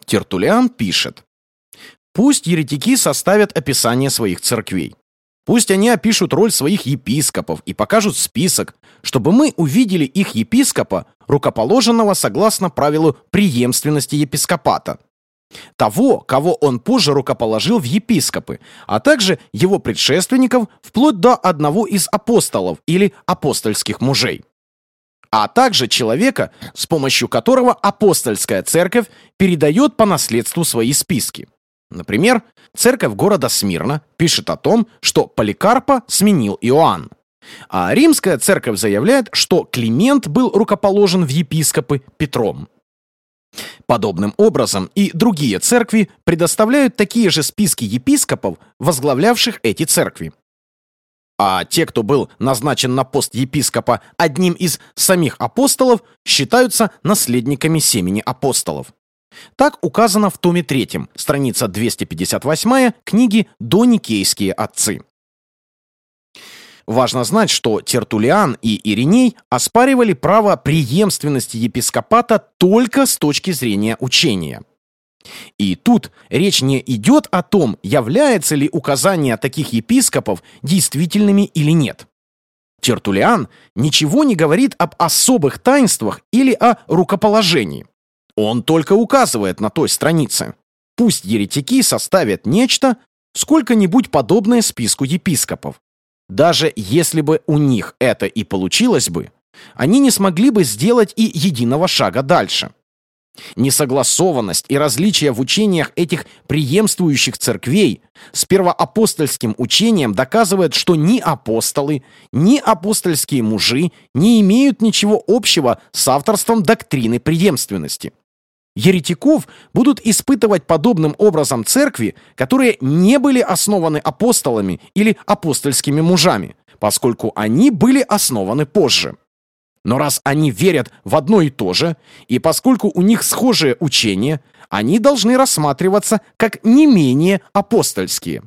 Тертуллиан пишет: «Пусть еретики составят описание своих церквей. Пусть они опишут роль своих епископов и покажут список, чтобы мы увидели их епископа, рукоположенного согласно правилу преемственности епископата, того, кого он позже рукоположил в епископы, а также его предшественников вплоть до одного из апостолов или апостольских мужей, а также человека, с помощью которого апостольская церковь передает по наследству свои списки. Например, церковь города Смирна пишет о том, что Поликарпа сменил Иоанн, а римская церковь заявляет, что Климент был рукоположен в епископы Петром. Подобным образом и другие церкви предоставляют такие же списки епископов, возглавлявших эти церкви. А те, кто был назначен на пост епископа одним из самих апостолов, считаются наследниками семени апостолов. Так указано в томе 3, страница 258 книги «Доникейские отцы». Важно знать, что Тертуллиан и Ириней оспаривали право преемственности епископата только с точки зрения учения. И тут речь не идет о том, является ли указание таких епископов действительными или нет. Тертуллиан ничего не говорит об особых таинствах или о рукоположении. Он только указывает на той странице. Пусть еретики составят нечто, сколько-нибудь подобное списку епископов. Даже если бы у них это и получилось бы, они не смогли бы сделать и единого шага дальше. Несогласованность и различия в учениях этих преемствующих церквей с первоапостольским учением доказывает, что ни апостолы, ни апостольские мужи не имеют ничего общего с авторством доктрины преемственности. Еретиков будут испытывать подобным образом церкви, которые не были основаны апостолами или апостольскими мужами, поскольку они были основаны позже. Но раз они верят в одно и то же, и поскольку у них схожее учение, они должны рассматриваться как не менее апостольские.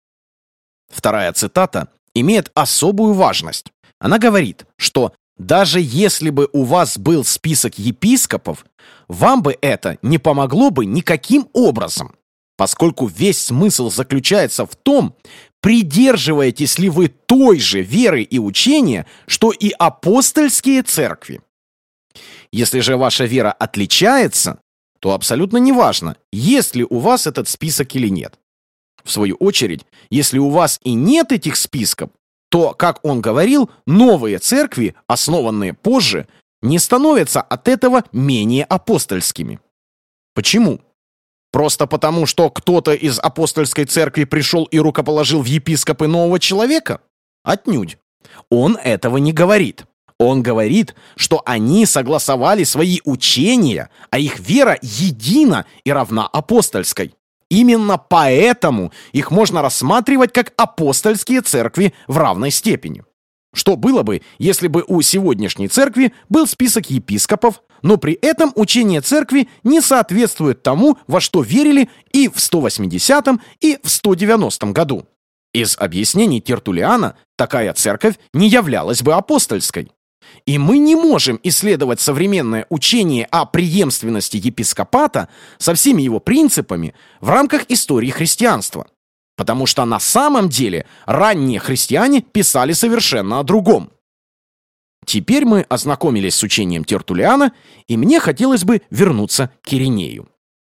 Вторая цитата имеет особую важность. Она говорит, что даже если бы у вас был список епископов, вам бы это не помогло бы никаким образом, поскольку весь смысл заключается в том, придерживаетесь ли вы той же веры и учения, что и апостольские церкви. Если же ваша вера отличается, то абсолютно неважно, есть ли у вас этот список или нет. В свою очередь, если у вас и нет этих списков, то, как он говорил, новые церкви, основанные позже, не становятся от этого менее апостольскими. Почему? Просто потому, что кто-то из апостольской церкви пришел и рукоположил в епископы нового человека? Отнюдь. Он этого не говорит. Он говорит, что они согласовали свои учения, а их вера едина и равна апостольской. Именно поэтому их можно рассматривать как апостольские церкви в равной степени. Что было бы, если бы у сегодняшней церкви был список епископов, но при этом учение церкви не соответствует тому, во что верили и в 180-м, и в 190-м году? Из объяснений Тертуллиана такая церковь не являлась бы апостольской. И мы не можем исследовать современное учение о преемственности епископата со всеми его принципами в рамках истории христианства. Потому что на самом деле ранние христиане писали совершенно о другом. Теперь мы ознакомились с учением Тертуллиана, и мне хотелось бы вернуться к Иринею.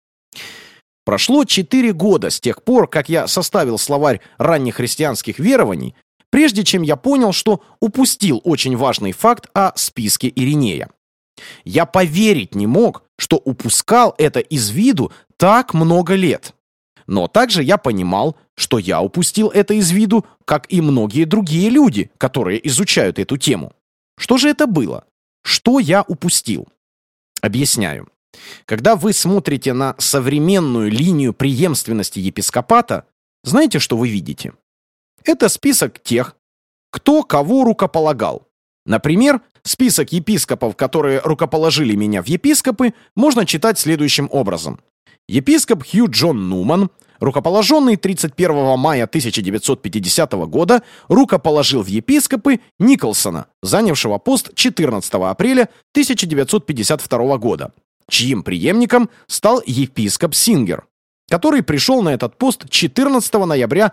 Прошло 4 года с тех пор, как я составил словарь раннехристианских верований, прежде чем я понял, что упустил очень важный факт о списке Иринея. Я поверить не мог, что упускал это из виду так много лет. Но также я понимал, что я упустил это из виду, как и многие другие люди, которые изучают эту тему. Что же это было? Что я упустил? Объясняю. Когда вы смотрите на современную линию преемственности епископата, знаете, что вы видите? Это список тех, кто кого рукополагал. Например, список епископов, которые рукоположили меня в епископы, можно читать следующим образом. Епископ Хью Джон Нуман, рукоположенный 31 мая 1950 года, рукоположил в епископы Николсона, занявшего пост 14 апреля 1952 года. чьим преемником стал епископ Сингер, который пришел на этот пост 14 ноября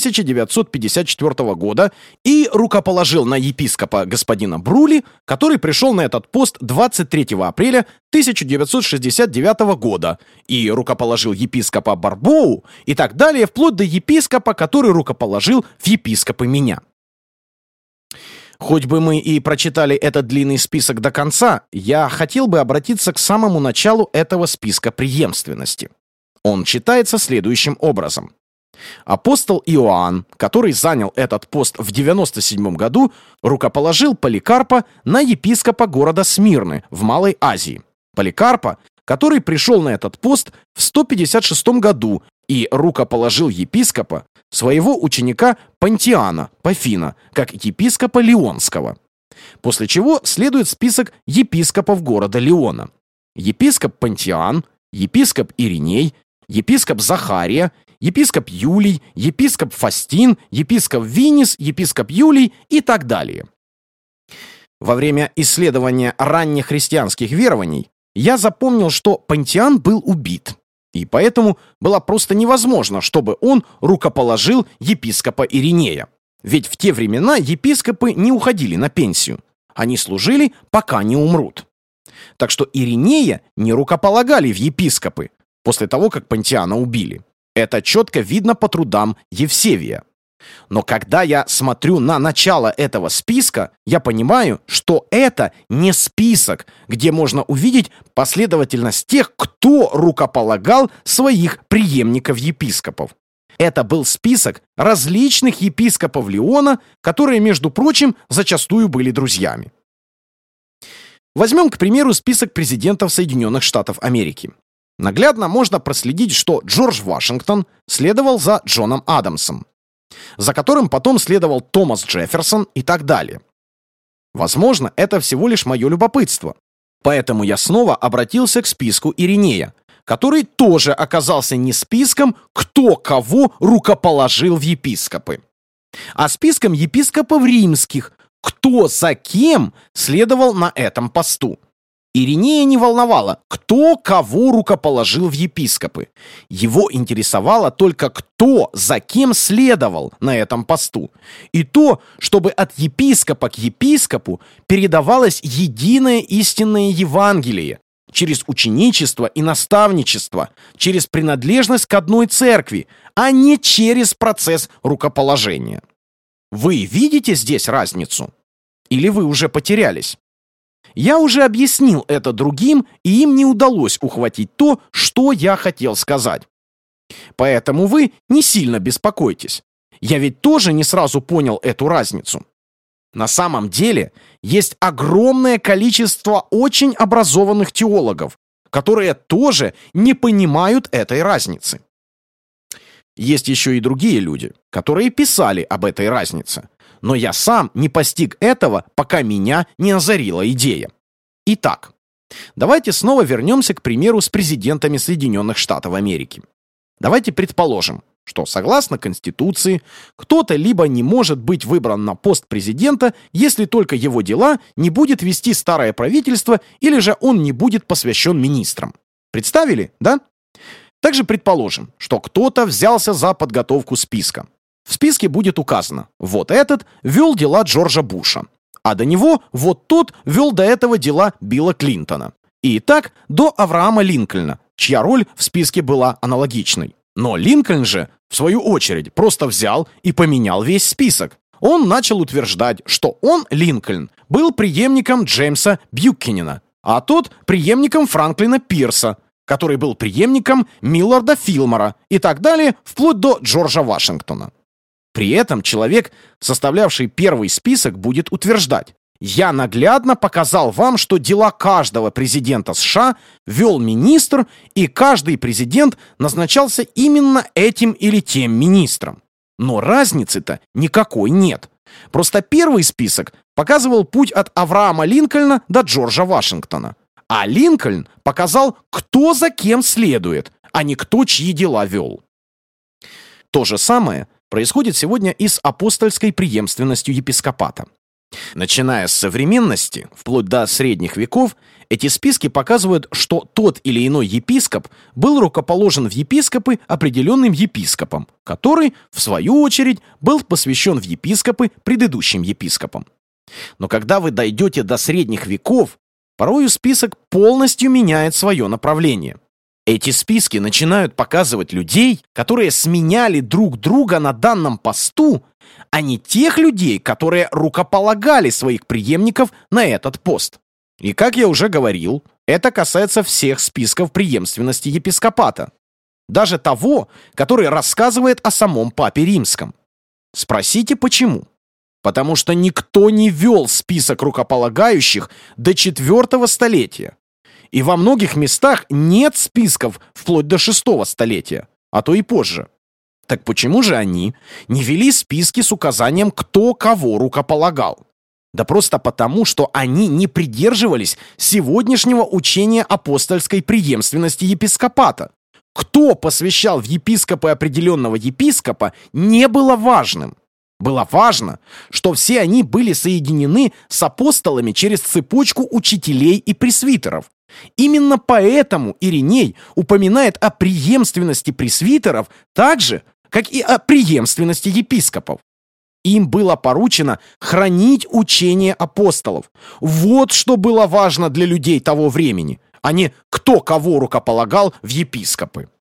1954 года и рукоположил на епископа господина Брули, который пришел на этот пост 23 апреля 1969 года и рукоположил епископа Барбоу и так далее, вплоть до епископа, который рукоположил в епископы меня. Хоть бы мы и прочитали этот длинный список до конца, я хотел бы обратиться к самому началу этого списка преемственности. Он читается следующим образом. Апостол Иоанн, который занял этот пост в 97 году, рукоположил Поликарпа на епископа города Смирны в Малой Азии. Поликарпа, который пришел на этот пост в 156 году и рукоположил епископа, своего ученика Понтиана Пафина, как епископа Лионского. После чего следует список епископов города Лиона. Епископ Понтиан, епископ Ириней, епископ Захария, епископ Юлий, епископ Фастин, епископ Винис, епископ Юлий и так далее. Во время исследования раннехристианских верований я запомнил, что Понтиан был убит, и поэтому было просто невозможно, чтобы он рукоположил епископа Иринея. Ведь в те времена епископы не уходили на пенсию. Они служили, пока не умрут. Так что Иринея не рукополагали в епископы после того, как Понтиана убили. Это четко видно по трудам Евсевия. Но когда я смотрю на начало этого списка, я понимаю, что это не список, где можно увидеть последовательность тех, кто рукополагал своих преемников-епископов. Это был список различных епископов Лиона, которые, между прочим, зачастую были друзьями. Возьмем, к примеру, список президентов Соединенных Штатов Америки. Наглядно можно проследить, что Джордж Вашингтон следовал за Джоном Адамсом, за которым потом следовал Томас Джефферсон и так далее. Возможно, это всего лишь мое любопытство. Поэтому я снова обратился к списку Иринея, который тоже оказался не списком, кто кого рукоположил в епископы, а списком епископов римских, кто за кем следовал на этом посту. Иринея не волновало, кто кого рукоположил в епископы. Его интересовало только, кто за кем следовал на этом посту. И то, чтобы от епископа к епископу передавалось единое истинное Евангелие через ученичество и наставничество, через принадлежность к одной церкви, а не через процесс рукоположения. Вы видите здесь разницу? Или вы уже потерялись? Я уже объяснил это другим, и им не удалось ухватить то, что я хотел сказать. Поэтому вы не сильно беспокойтесь. Я ведь тоже не сразу понял эту разницу. На самом деле, есть огромное количество очень образованных теологов, которые тоже не понимают этой разницы. Есть еще и другие люди, которые писали об этой разнице. Но я сам не постиг этого, пока меня не озарила идея. Итак, давайте снова вернемся к примеру с президентами Соединенных Штатов Америки. Давайте предположим, что согласно Конституции кто-то либо не может быть выбран на пост президента, если только его дела не будет вести старое правительство, или же он не будет посвящен министрам. Представили, да? Также предположим, что кто-то взялся за подготовку списка. В списке будет указано: вот этот вел дела Джорджа Буша, а до него вот тот вел до этого дела Билла Клинтона. И так до Авраама Линкольна, чья роль в списке была аналогичной. Но Линкольн же, в свою очередь, просто взял и поменял весь список. Он начал утверждать, что он, Линкольн, был преемником Джеймса Бьюкенена, а тот преемником Франклина Пирса, который был преемником Милларда Филлмора и так далее, вплоть до Джорджа Вашингтона. При этом человек, составлявший первый список, будет утверждать: «Я наглядно показал вам, что дела каждого президента США вел министр, и каждый президент назначался именно этим или тем министром». Но разницы-то никакой нет. Просто первый список показывал путь от Авраама Линкольна до Джорджа Вашингтона. А Линкольн показал, кто за кем следует, а не кто чьи дела вел. То же самое происходит сегодня и с апостольской преемственностью епископата. Начиная с современности, вплоть до средних веков, эти списки показывают, что тот или иной епископ был рукоположен в епископы определенным епископом, который, в свою очередь, был посвящен в епископы предыдущим епископам. Но когда вы дойдете до средних веков, порою список полностью меняет свое направление. Эти списки начинают показывать людей, которые сменяли друг друга на данном посту, а не тех людей, которые рукополагали своих преемников на этот пост. И, как я уже говорил, это касается всех списков преемственности епископата, даже того, который рассказывает о самом Папе Римском. Спросите, почему? Потому что никто не вел список рукополагающих до IV столетия. И во многих местах нет списков вплоть до VI столетия, а то и позже. Так почему же они не вели списки с указанием, кто кого рукополагал? Да просто потому, что они не придерживались сегодняшнего учения апостольской преемственности епископата. Кто посвящал в епископы определенного епископа, не было важным. Было важно, что все они были соединены с апостолами через цепочку учителей и пресвитеров. Именно поэтому Ириней упоминает о преемственности пресвитеров так же, как и о преемственности епископов. Им было поручено хранить учение апостолов. Вот что было важно для людей того времени, а не кто кого рукополагал в епископы.